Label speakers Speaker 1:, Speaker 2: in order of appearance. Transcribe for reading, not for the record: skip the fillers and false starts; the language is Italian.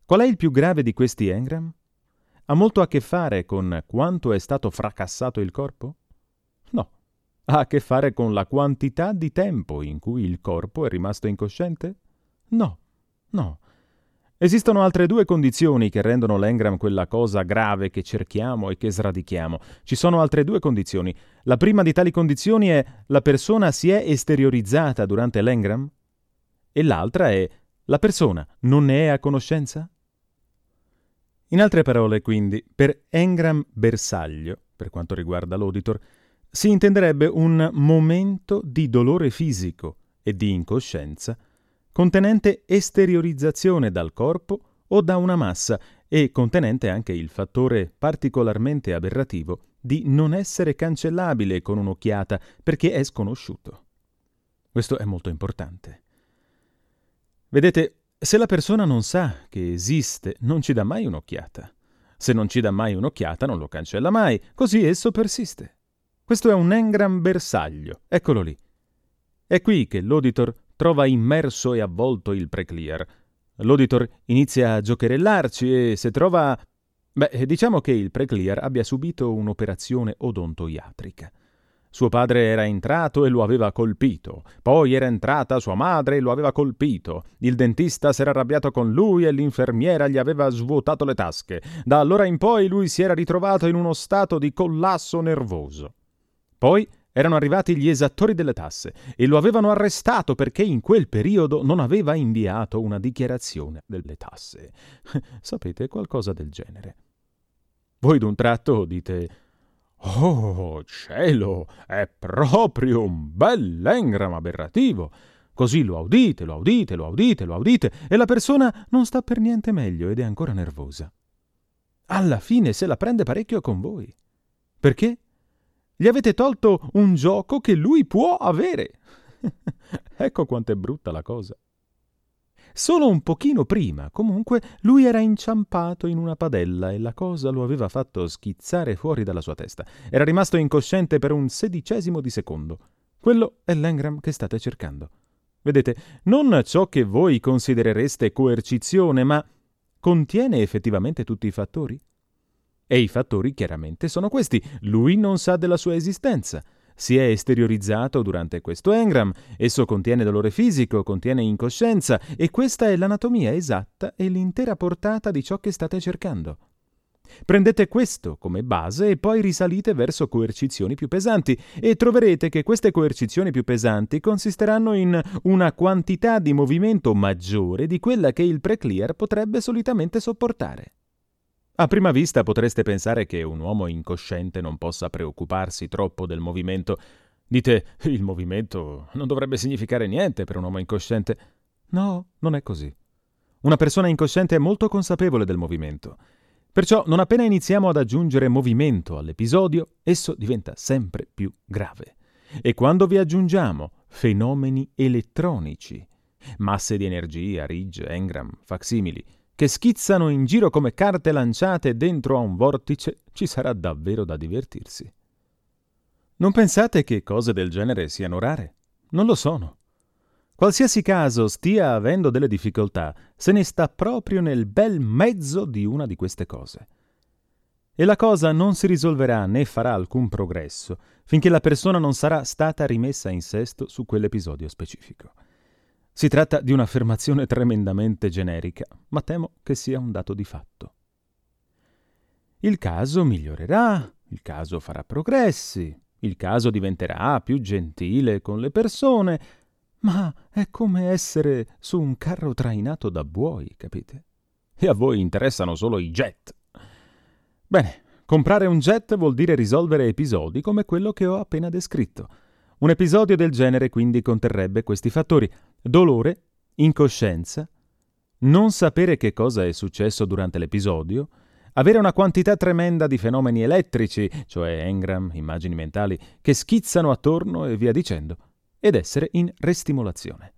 Speaker 1: Qual è il più grave di questi engram? Ha molto a che fare con quanto è stato fracassato il corpo? No. Ha a che fare con la quantità di tempo in cui il corpo è rimasto incosciente? No. Esistono altre due condizioni che rendono l'engram quella cosa grave che cerchiamo e che sradichiamo. Ci sono altre due condizioni. La prima di tali condizioni è la persona si è esteriorizzata durante l'engram? E l'altra è la persona non ne è a conoscenza? In altre parole, quindi, per engram bersaglio, per quanto riguarda l'auditor, si intenderebbe un momento di dolore fisico e di incoscienza contenente esteriorizzazione dal corpo o da una massa e contenente anche il fattore particolarmente aberrativo di non essere cancellabile con un'occhiata perché è sconosciuto. Questo è molto importante. Vedete, se la persona non sa che esiste, non ci dà mai un'occhiata. Se non ci dà mai un'occhiata, non lo cancella mai, così esso persiste. Questo è un engram bersaglio, eccolo lì. È qui che l'auditor trova immerso e avvolto il preclear. L'auditor inizia a giocherellarci e se trova... diciamo che il preclear abbia subito un'operazione odontoiatrica. Suo padre era entrato e lo aveva colpito, poi era entrata sua madre e lo aveva colpito, il dentista s'era arrabbiato con lui e l'infermiera gli aveva svuotato le tasche. Da allora in poi lui si era ritrovato in uno stato di collasso nervoso. Poi erano arrivati gli esattori delle tasse e lo avevano arrestato perché in quel periodo non aveva inviato una dichiarazione delle tasse. Sapete, qualcosa del genere. Voi d'un tratto dite: «Oh, cielo, è proprio un bell'engram aberrativo!» Così lo audite e la persona non sta per niente meglio ed è ancora nervosa. Alla fine se la prende parecchio con voi. Perché? Gli avete tolto un gioco che lui può avere. Ecco quanto è brutta la cosa. Solo un pochino prima, comunque, lui era inciampato in una padella e la cosa lo aveva fatto schizzare fuori dalla sua testa. Era rimasto incosciente per un 16° di secondo. Quello è l'engram che state cercando. Vedete, non ciò che voi considerereste coercizione, ma contiene effettivamente tutti i fattori? E i fattori chiaramente sono questi. Lui non sa della sua esistenza. Si è esteriorizzato durante questo engram, esso contiene dolore fisico, contiene incoscienza e questa è l'anatomia esatta e l'intera portata di ciò che state cercando. Prendete questo come base e poi risalite verso coercizioni più pesanti e troverete che queste coercizioni più pesanti consisteranno in una quantità di movimento maggiore di quella che il preclear potrebbe solitamente sopportare. A prima vista potreste pensare che un uomo incosciente non possa preoccuparsi troppo del movimento. Dite, il movimento non dovrebbe significare niente per un uomo incosciente. No, non è così. Una persona incosciente è molto consapevole del movimento. Perciò non appena iniziamo ad aggiungere movimento all'episodio, esso diventa sempre più grave. E quando vi aggiungiamo fenomeni elettronici, masse di energia, ridge, engram, facsimili, che schizzano in giro come carte lanciate dentro a un vortice, ci sarà davvero da divertirsi. Non pensate che cose del genere siano rare? Non lo sono. Qualsiasi caso stia avendo delle difficoltà, se ne sta proprio nel bel mezzo di una di queste cose. E la cosa non si risolverà né farà alcun progresso finché la persona non sarà stata rimessa in sesto su quell'episodio specifico. Si tratta di un'affermazione tremendamente generica, ma temo che sia un dato di fatto. Il caso migliorerà, il caso farà progressi, il caso diventerà più gentile con le persone, ma è come essere su un carro trainato da buoi, capite? E a voi interessano solo i jet. Bene, comprare un jet vuol dire risolvere episodi come quello che ho appena descritto. Un episodio del genere quindi conterrebbe questi fattori: dolore, incoscienza, non sapere che cosa è successo durante l'episodio, avere una quantità tremenda di fenomeni elettrici, cioè engram, immagini mentali, che schizzano attorno e via dicendo, ed essere in restimolazione.